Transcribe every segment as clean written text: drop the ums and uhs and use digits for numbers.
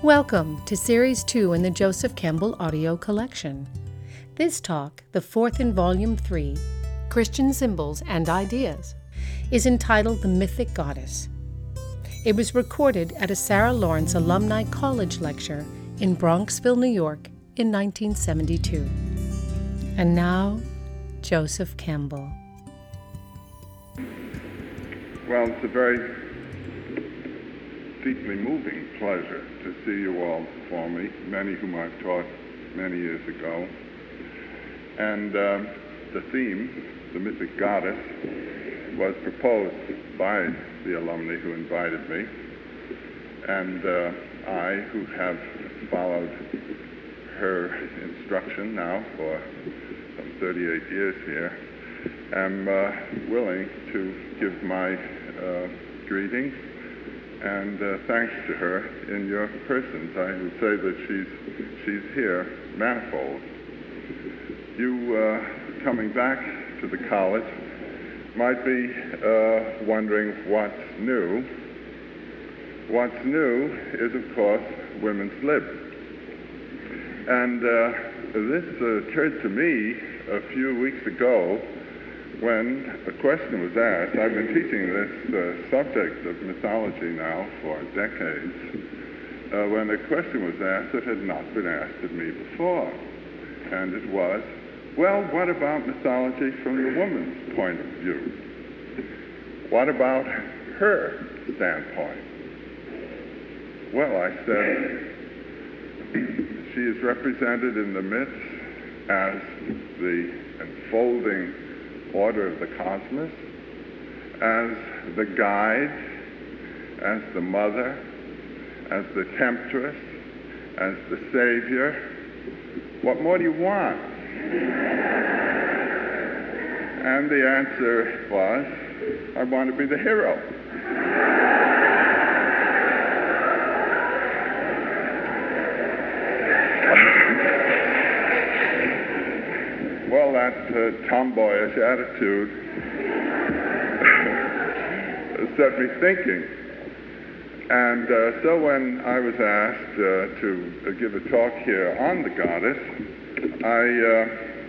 Welcome to Series 2 in the Joseph Campbell Audio Collection. This talk, the fourth in Volume 3, Christian Symbols and Ideas, is entitled The Mythic Goddess. It was recorded at a Sarah Lawrence Alumni College lecture in Bronxville, New York in 1972. And now, Joseph Campbell. Well, it's a very deeply moving pleasure to see you all before me, many whom I've taught many years ago. And the theme, the mythic goddess, was proposed by the alumni who invited me. And I, who have followed her instruction now for some 38 years here, am willing to give my greetings and thanks to her in your persons. I would say that she's here manifold. You coming back to the college might be wondering what's new. What's new is, of course, women's lib. And this occurred to me a few weeks ago when a question was asked. I've been teaching this subject of mythology now for decades, when a question was asked that had not been asked of me before. And it was, well, what about mythology from the woman's point of view? What about her standpoint? Well, I said, she is represented in the myths as the enfolding order of the cosmos, as the guide, as the mother, as the temptress, as the savior. What more do you want? And the answer was, I want to be the hero. Well, that tomboyish attitude set me thinking. And so when I was asked to give a talk here on the goddess, I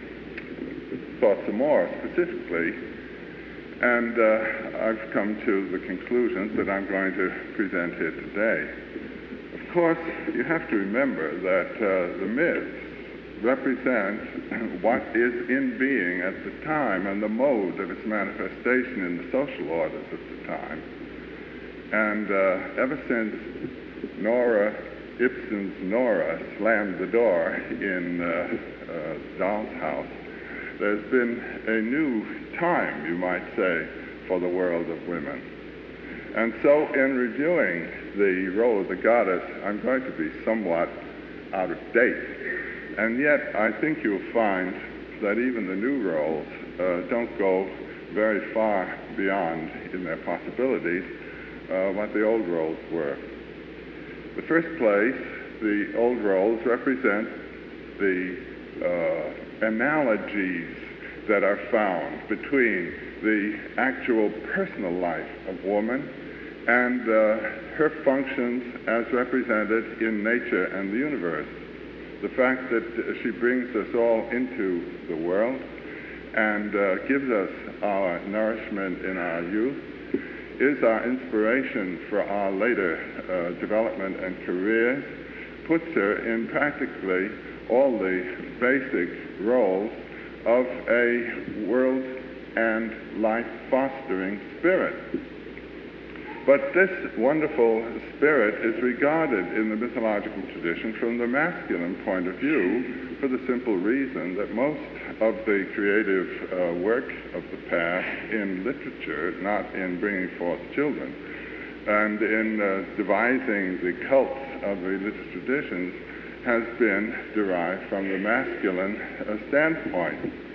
thought some more specifically, and I've come to the conclusions that I'm going to present here today. Of course, you have to remember that the myths represent what is in being at the time and the mode of its manifestation in the social orders of the time. And ever since Nora Ibsen's Nora slammed the door in Doll's House, there's been a new time, you might say, for the world of women. And so in reviewing the role of the goddess, I'm going to be somewhat out of date. And yet, I think you'll find that even the new roles don't go very far beyond, in their possibilities, what the old roles were. In the first place, the old roles represent the analogies that are found between the actual personal life of woman and her functions as represented in nature and the universe. The fact that she brings us all into the world and gives us our nourishment in our youth is our inspiration for our later development and careers, puts her in practically all the basic roles of a world and life-fostering spirit. But this wonderful spirit is regarded in the mythological tradition from the masculine point of view for the simple reason that most of the creative work of the past in literature, not in bringing forth children, and in devising the cults of the religious traditions, has been derived from the masculine standpoint.